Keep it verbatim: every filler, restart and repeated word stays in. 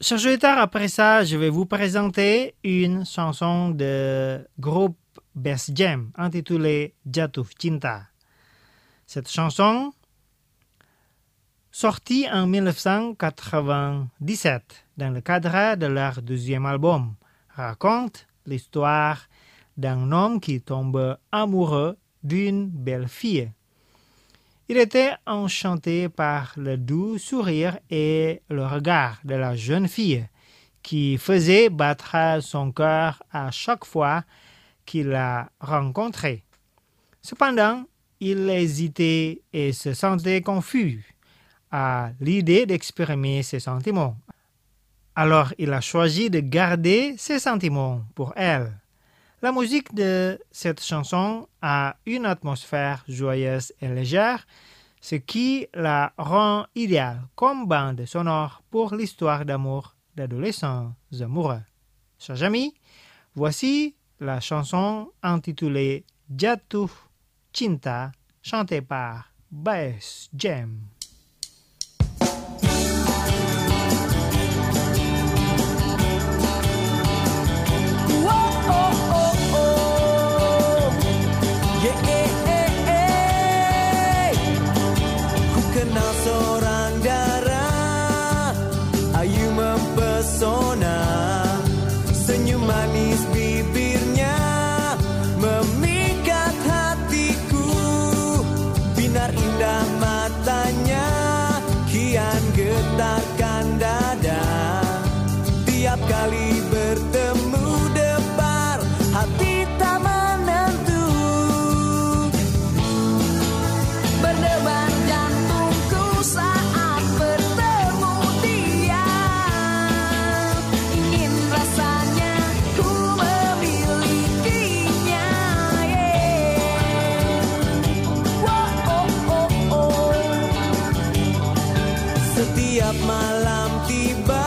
Chers auditeurs, après ça, je vais vous présenter une chanson de groupe Best Jam intitulée Jatuh Cinta. Cette chanson, sortie en dix-neuf cent quatre-vingt-dix-sept dans le cadre de leur deuxième album, raconte l'histoire d'un homme qui tombe amoureux d'une belle fille. Il était enchanté par le doux sourire et le regard de la jeune fille qui faisait battre son cœur à chaque fois qu'il la rencontrait. Cependant, il hésitait et se sentait confus à l'idée d'exprimer ses sentiments. Alors il a choisi de garder ses sentiments pour elle. La musique de cette chanson a une atmosphère joyeuse et légère, ce qui la rend idéale comme bande sonore pour l'histoire d'amour d'adolescents amoureux. Chers amis, voici la chanson intitulée Jatuh Cinta, chantée par Best Jam. Seorang darah ayu mempesona, senyum manis bibirnya memikat hatiku, binar indah matanya kian getarkan dada. Tiap kali bertemu debar hati tak menentu, berdebar jantungku saat bertemu dia. Ingin rasanya ku memilikinya, yeah. Wow, oh, oh, oh. Setiap malam tiba